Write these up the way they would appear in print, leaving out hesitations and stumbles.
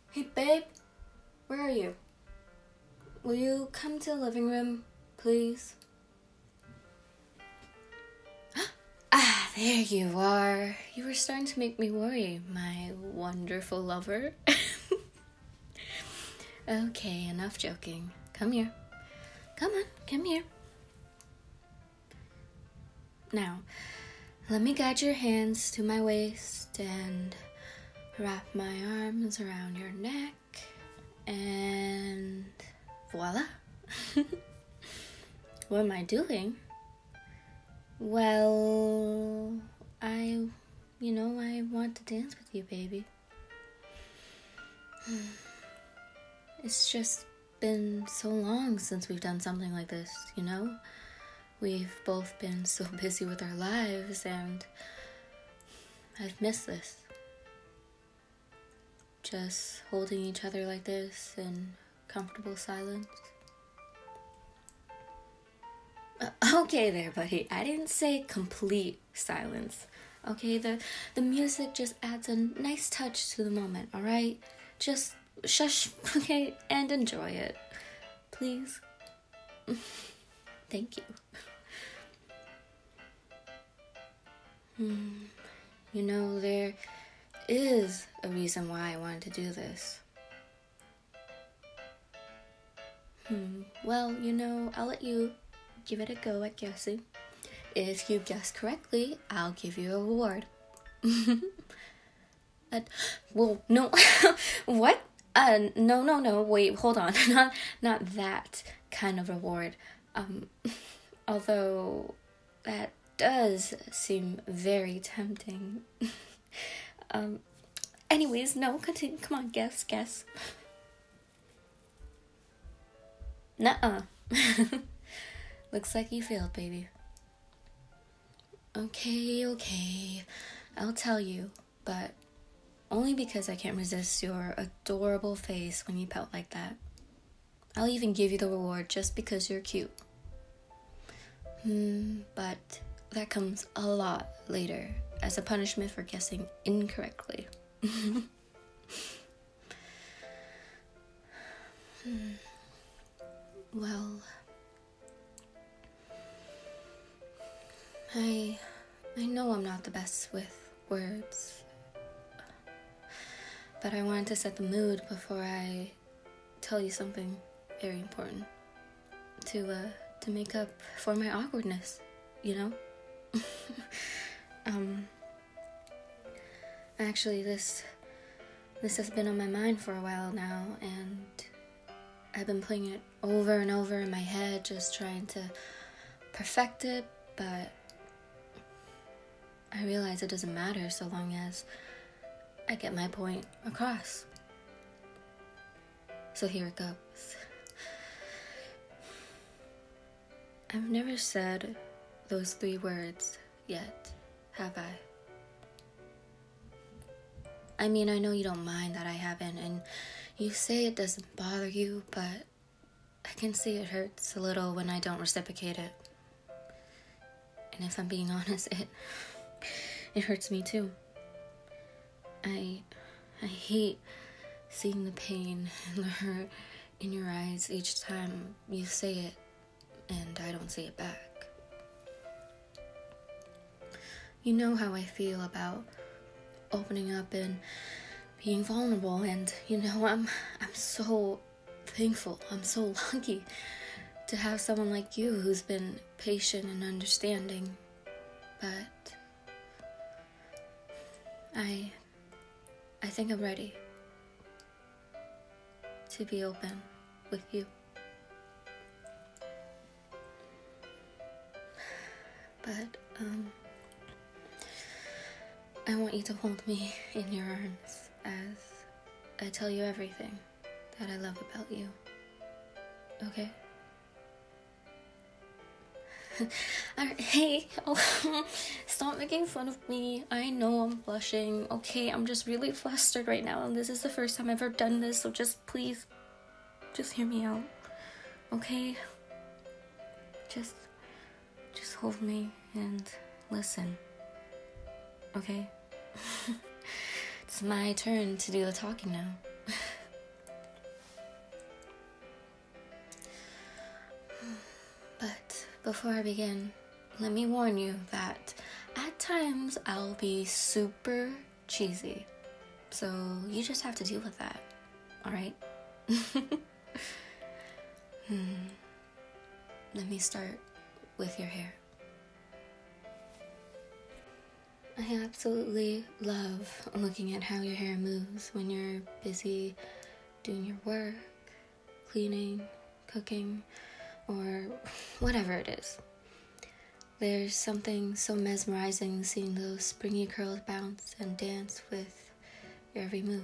Hey, babe, where are you? Will you come to the living room, please? Ah, there you are. You were starting to make me worry, my wonderful lover. Okay, enough joking. Come here. Come on, come here. Now, let me guide your hands to my waist and wrap my arms around your neck. And voila. What am I doing? Well, I want to dance with you, baby. It's just been so long since we've done something like this, you know? We've both been so busy with our lives, and I've missed this. Just holding each other like this in comfortable silence. Okay there, buddy. I didn't say complete silence. Okay, the music just adds a nice touch to the moment, alright? Just shush, okay, and enjoy it. Please. Thank you. You know, there is a reason why I wanted to do this. Well, I'll let you give it a go at guessing. If you guess correctly, I'll give you a reward. Well, no. What? No. Wait, hold on. Not that kind of reward. Although that does seem very tempting. Anyways, no, continue. Come on, guess. Nuh-uh. Looks like you failed, baby. Okay. I'll tell you, but only because I can't resist your adorable face when you pout like that. I'll even give you the reward just because you're cute. But that comes a lot later as a punishment for guessing incorrectly. Well, I know I'm not the best with words, but I wanted to set the mood before I tell you something very important to make up for my awkwardness, you know? Actually, this has been on my mind for a while now, and I've been playing it over and over in my head, just trying to perfect it, but I realize it doesn't matter so long as I get my point across. So here it goes. I've never said those 3 words yet, have I? I mean, I know you don't mind that I haven't, and you say it doesn't bother you, but I can see it hurts a little when I don't reciprocate it. And if I'm being honest, it hurts me too. I hate seeing the pain and the hurt in your eyes each time you say it and I don't say it back. You know how I feel about opening up and being vulnerable, and I'm so thankful. I'm so lucky to have someone like you who's been patient and understanding. But I think I'm ready to be open with you. But I want you to hold me in your arms as I tell you everything that I love about you. Okay? Hey, stop making fun of me. I know I'm blushing. Okay, I'm just really flustered right now, and this is the first time I've ever done this, so just please, just hear me out. Okay? Just hold me and listen. Okay? It's my turn to do the talking now. before I begin, let me warn you that at times I'll be super cheesy. So you just have to deal with that, alright? Let me start with your hair. I absolutely love looking at how your hair moves when you're busy doing your work, cleaning, cooking, or whatever it is. There's something so mesmerizing seeing those springy curls bounce and dance with your every move.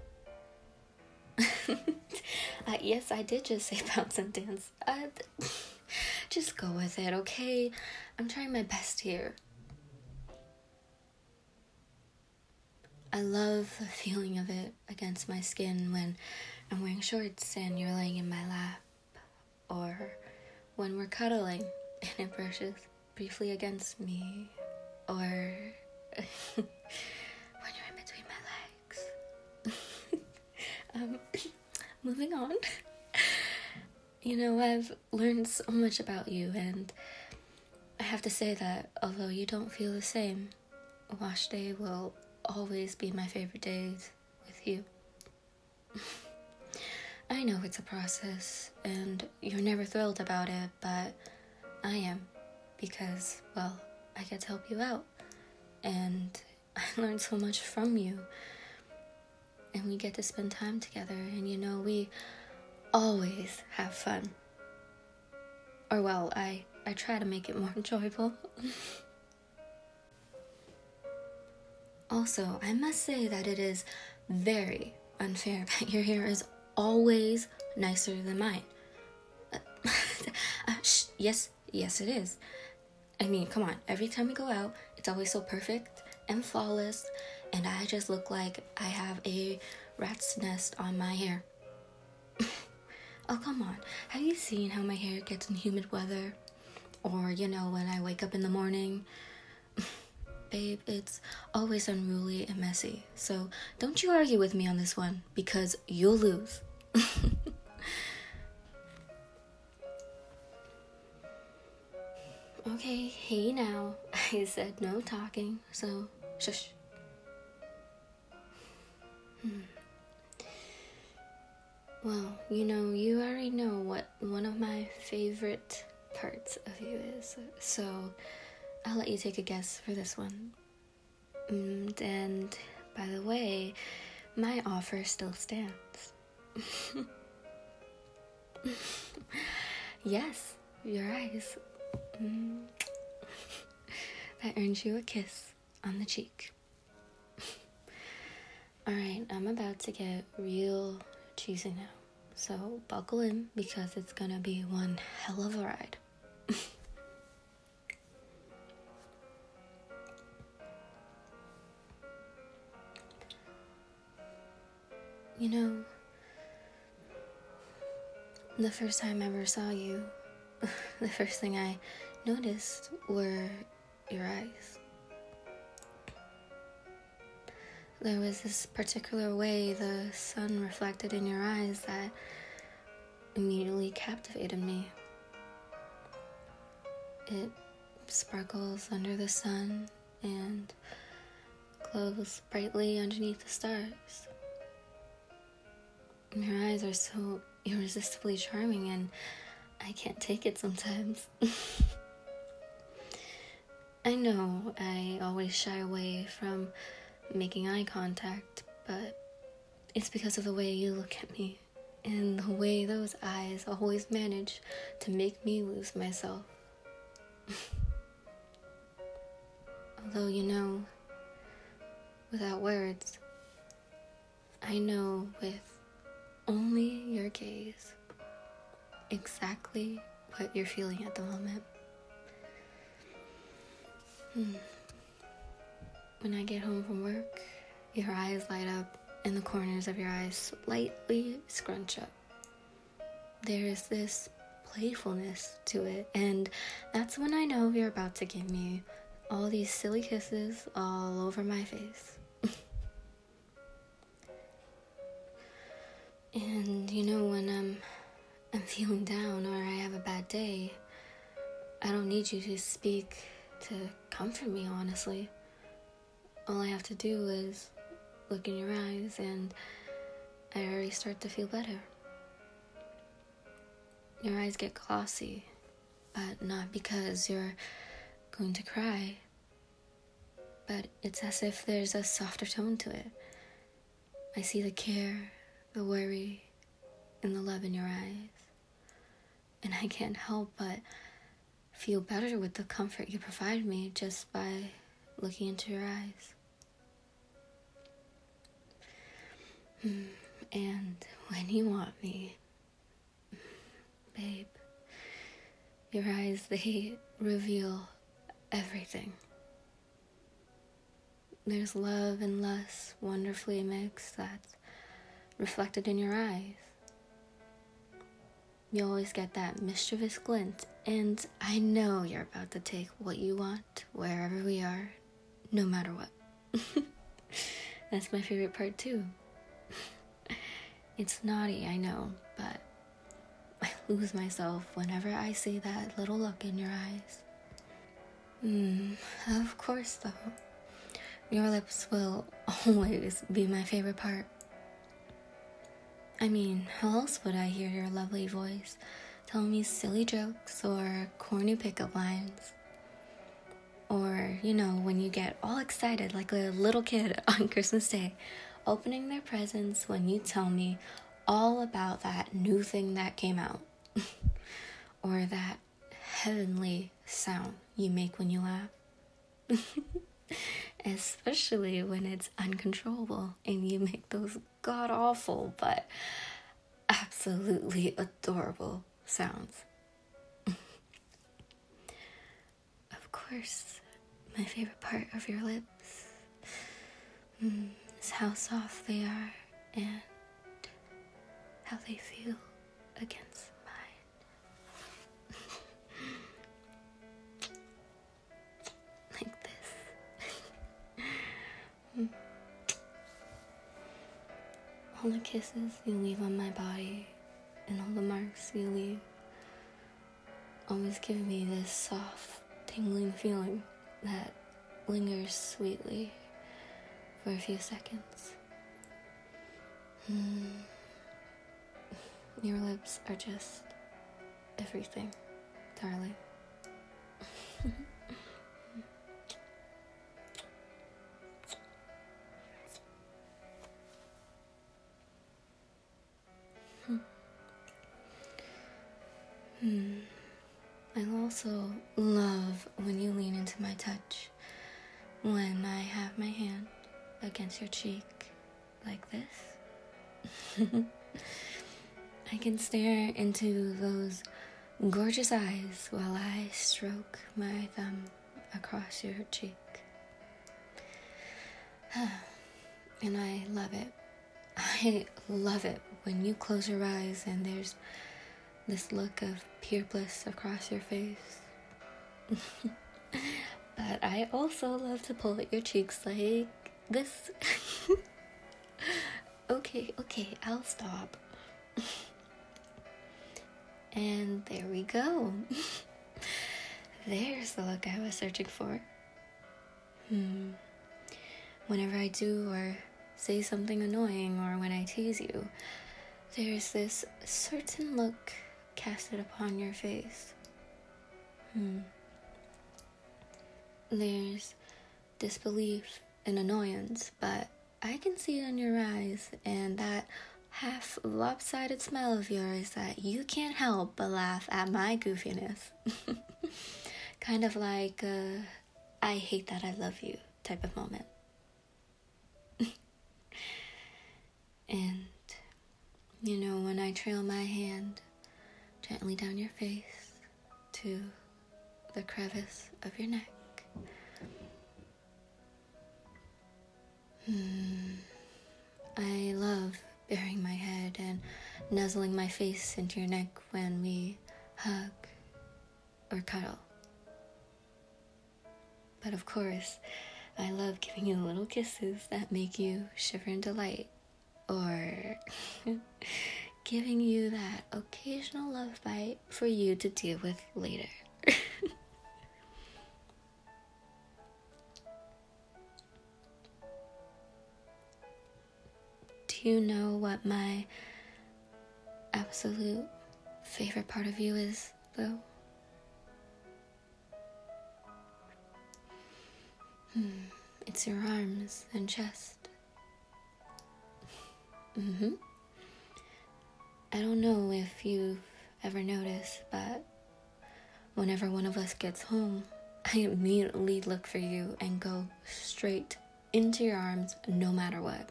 Yes, I did just say bounce and dance. Just go with it, okay? I'm trying my best here. I love the feeling of it against my skin when I'm wearing shorts and you're laying in my lap, or when we're cuddling and it brushes briefly against me, or when you're in between my legs. Moving on. You know, I've learned so much about you, and I have to say that although you don't feel the same, wash day will always be my favorite days with you. I know it's a process, and you're never thrilled about it, but I am, because, well, I get to help you out, and I learned so much from you, and we get to spend time together, and you know, we always have fun. Or, well, I try to make it more enjoyable. Also, I must say that it is very unfair that your hair is always nicer than mine. Yes, it is. I mean, come on, every time we go out, it's always so perfect and flawless, and I just look like I have a rat's nest on my hair. Oh, come on, have you seen how my hair gets in humid weather? Or, you know, when I wake up in the morning? Babe, it's always unruly and messy, so don't you argue with me on this one, because you'll lose. Okay, hey now, I said no talking, so shush. Well, you know, you already know what one of my favorite parts of you is, so I'll let you take a guess for this one. And by the way, my offer still stands. Yes, your eyes. That earns you a kiss on the cheek. Alright, I'm about to get real cheesy now. So buckle in, because it's gonna be one hell of a ride. You know, the first time I ever saw you, the first thing I noticed were your eyes. There was this particular way the sun reflected in your eyes that immediately captivated me. It sparkles under the sun and glows brightly underneath the stars. Your eyes are so irresistibly charming, and I can't take it sometimes. I know I always shy away from making eye contact, but it's because of the way you look at me and the way those eyes always manage to make me lose myself. Although, you know, without words, I know with only your gaze exactly what you're feeling at the moment. When I get home from work, your eyes light up and the corners of your eyes slightly scrunch up. There's this playfulness to it, and that's when I know you're about to give me all these silly kisses all over my face. And you know, when I'm feeling down or I have a bad day, I don't need you to speak to comfort me, honestly. All I have to do is look in your eyes and I already start to feel better. Your eyes get glossy, but not because you're going to cry, but it's as if there's a softer tone to it. I see the care, the worry, and the love in your eyes, and I can't help but feel better with the comfort you provide me just by looking into your eyes. And when you want me, babe, your eyes, they reveal everything. There's love and lust wonderfully mixed that's reflected in your eyes. You always get that mischievous glint, and I know you're about to take what you want wherever we are, no matter what. That's my favorite part too. It's naughty, I know, but I lose myself whenever I see that little look in your eyes. Of course, though. Your lips will always be my favorite part. I mean, how else would I hear your lovely voice telling me silly jokes or corny pickup lines? Or, when you get all excited like a little kid on Christmas Day, opening their presents when you tell me all about that new thing that came out. Or that heavenly sound you make when you laugh. Especially when it's uncontrollable and you make those god-awful but absolutely adorable sounds. Of course, my favorite part of your lips is how soft they are and how they feel against mine. Like this. All the kisses you leave on my body and all the marks you leave always give me this soft, tingling feeling that lingers sweetly for a few seconds. Your lips are just everything, darling. I also love when you lean into my touch, when I have my hand against your cheek like this. I can stare into those gorgeous eyes while I stroke my thumb across your cheek. And I love it. I love it when you close your eyes and there's this look of pure bliss across your face. But I also love to pull at your cheeks like this. Okay, I'll stop. And there we go. There's the look I was searching for. Whenever I do or say something annoying or when I tease you, there's this certain look casted upon your face. There's disbelief and annoyance, but I can see it in your eyes and that half lopsided smile of yours that you can't help but laugh at my goofiness. Kind of like I hate that I love you type of moment. And, when I trail my hand gently down your face to the crevice of your neck, I love burying my head and nuzzling my face into your neck when we hug or cuddle. But of course, I love giving you little kisses that make you shiver in delight, or giving you that occasional love bite for you to deal with later. Do you know what my absolute favorite part of you is, though? It's your arms and chest. I don't know if you've ever noticed, but whenever one of us gets home, I immediately look for you and go straight into your arms no matter what.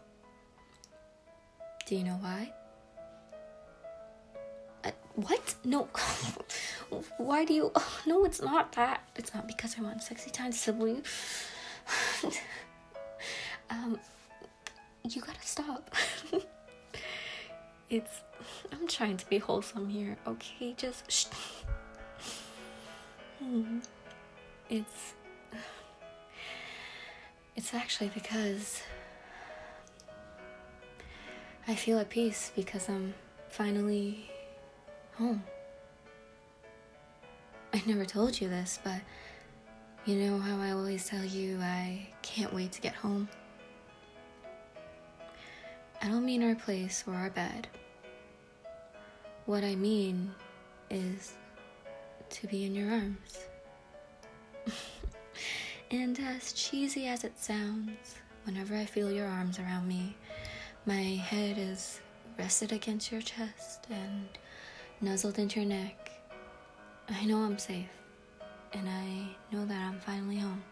Do you know why? What? No. Why do you... Oh, no, it's not that. It's not because I want sexy time, Sibyl. You gotta stop. I'm trying to be wholesome here, okay? Just shh. It's actually because I feel at peace because I'm finally home. I never told you this, but you know how I always tell you I can't wait to get home? I don't mean our place or our bed. What I mean is to be in your arms. And as cheesy as it sounds, whenever I feel your arms around me, my head is rested against your chest and nuzzled into your neck. I know I'm safe, and I know that I'm finally home.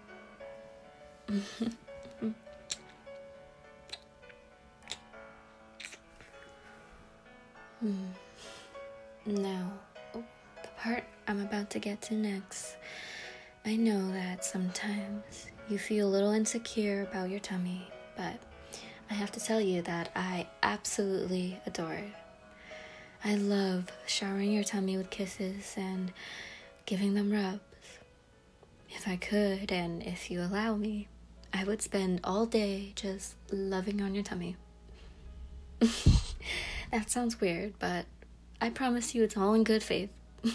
Now, the part I'm about to get to next. I know that sometimes you feel a little insecure about your tummy, but I have to tell you that I absolutely adore it. I love showering your tummy with kisses and giving them rubs. If I could, and if you allow me, I would spend all day just loving on your tummy. That sounds weird, but I promise you it's all in good faith.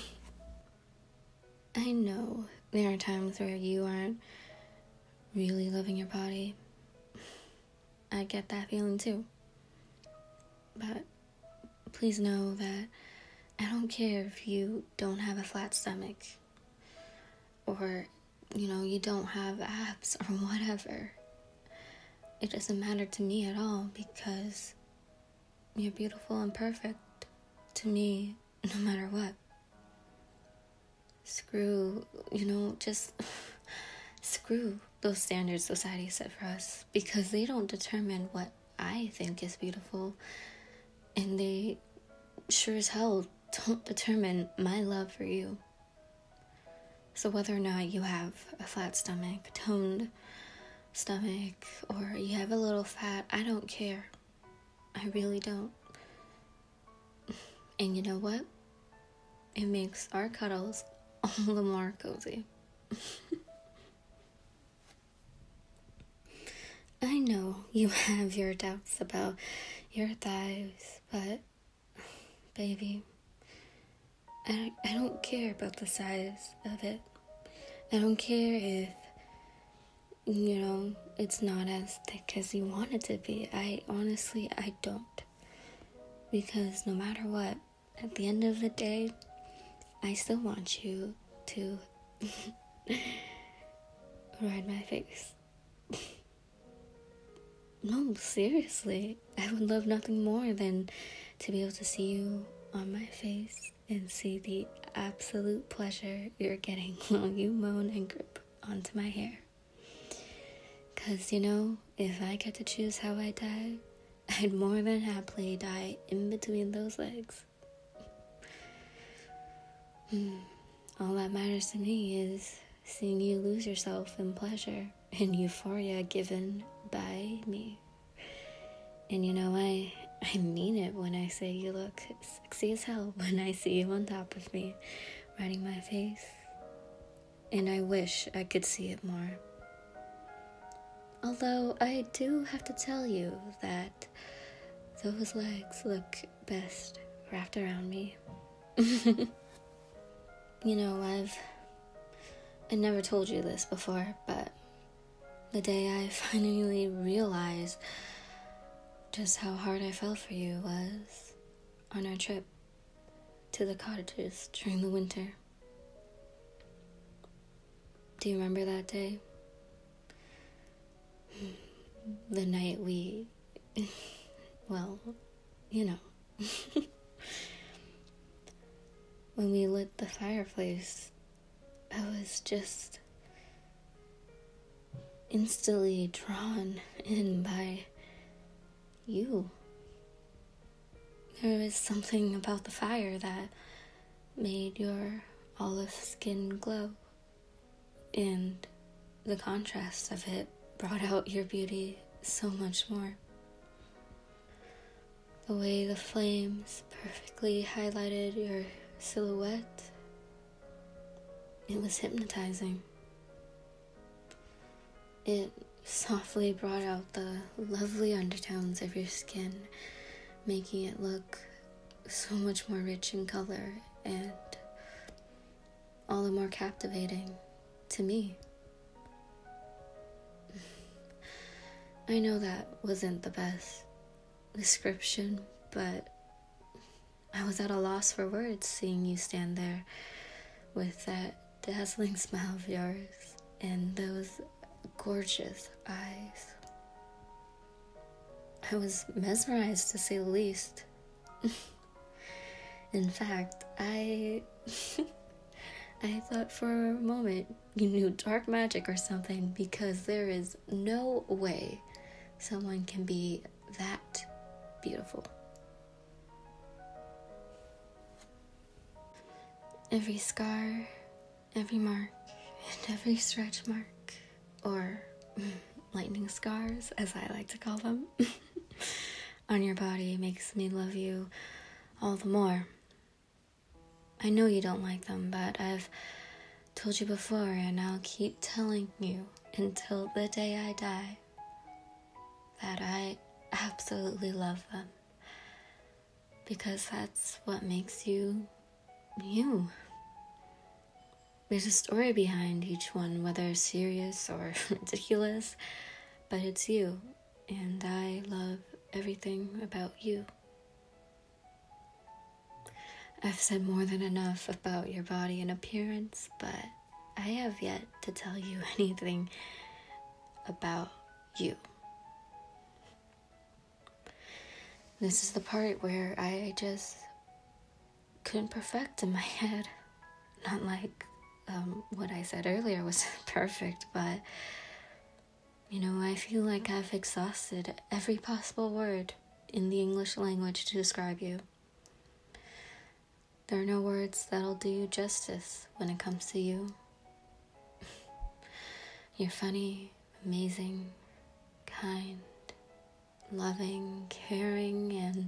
I know there are times where you aren't really loving your body. I get that feeling too. But please know that I don't care if you don't have a flat stomach or, you don't have abs or whatever. It doesn't matter to me at all because you're beautiful and perfect to me no matter what. Screw those standards society set for us because they don't determine what I think is beautiful, and they sure as hell don't determine my love for you. So whether or not you have a flat stomach, toned stomach, or you have a little fat, I don't care. I really don't. And you know what? It makes our cuddles all the more cozy. I know you have your doubts about your thighs, but baby, I don't care about the size of it. I don't care if, it's not as thick as you want it to be. I don't. Because no matter what, at the end of the day, I still want you to ride my face. No, seriously. I would love nothing more than to be able to see you on my face and see the absolute pleasure you're getting while you moan and grip onto my hair. 'Cause, if I get to choose how I die, I'd more than happily die in between those legs. All that matters to me is seeing you lose yourself in pleasure and euphoria given by me. And I mean it when I say you look sexy as hell when I see you on top of me, riding my face. And I wish I could see it more. Although I do have to tell you that those legs look best wrapped around me. I've I never told you this before, but the day I finally realized just how hard I fell for you was on our trip to the cottages during the winter. Do you remember that day? The night we... well, you know. When we lit the fireplace, I was just instantly drawn in by you. There was something about the fire that made your olive skin glow, and the contrast of it brought out your beauty so much more. The way the flames perfectly highlighted your silhouette, it was hypnotizing. It softly brought out the lovely undertones of your skin, making it look so much more rich in color and all the more captivating to me. I know that wasn't the best description, but I was at a loss for words seeing you stand there with that dazzling smile of yours and those gorgeous eyes. I was mesmerized, to say the least. In fact, I thought for a moment you knew dark magic or something, because there is no way someone can be that beautiful. Every scar, every mark, and every stretch mark, or lightning scars, as I like to call them, on your body makes me love you all the more. I know you don't like them, but I've told you before, and I'll keep telling you until the day I die, that I absolutely love them, because that's what makes you you. There's a story behind each one, whether serious or ridiculous, but it's you, and I love everything about you. I've said more than enough about your body and appearance, but I have yet to tell you anything about you. This is the part where I just couldn't perfect in my head. Not like what I said earlier was perfect, but I feel like I've exhausted every possible word in the English language to describe you. There are no words that'll do you justice when it comes to you. You're funny, amazing, kind, loving, caring, and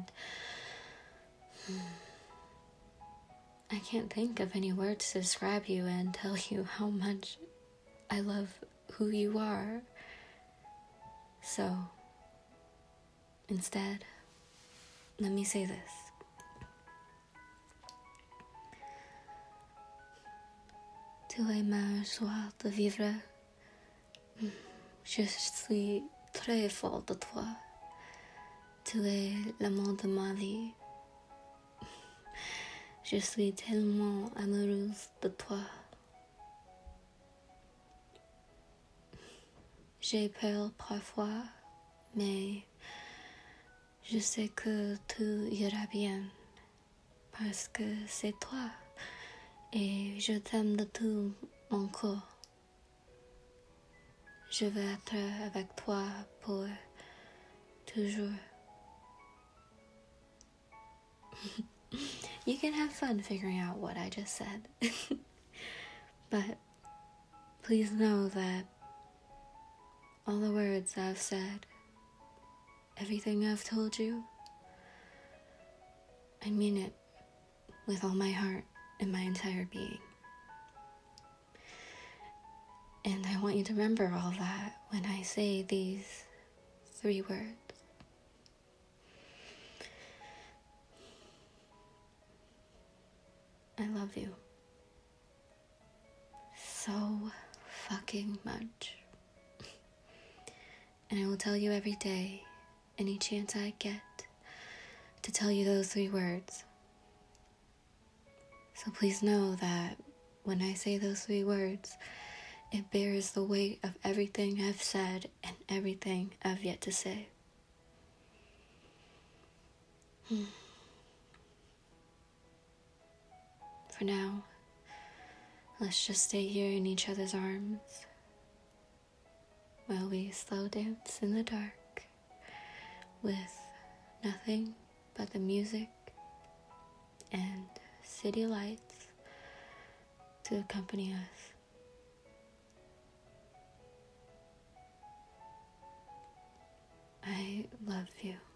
I can't think of any words to describe you and tell you how much I love who you are. So, instead, let me say this. Tu es ma joie de vivre. Je suis très folle de toi. Tu es l'amour de ma vie. Je suis tellement amoureuse de toi. J'ai peur parfois, mais je sais que tout ira bien, parce que c'est toi, et je t'aime de tout mon corps. Je veux être avec toi pour toujours. You can have fun figuring out what I just said. But please know that all the words I've said, everything I've told you, I mean it with all my heart and my entire being. And I want you to remember all that when I say these 3 words. I love you so fucking much. And I will tell you every day, any chance I get, to tell you those 3 words. So please know that when I say those 3 words, it bears the weight of everything I've said and everything I've yet to say. For now, let's just stay here in each other's arms while we slow dance in the dark with nothing but the music and city lights to accompany us. I love you.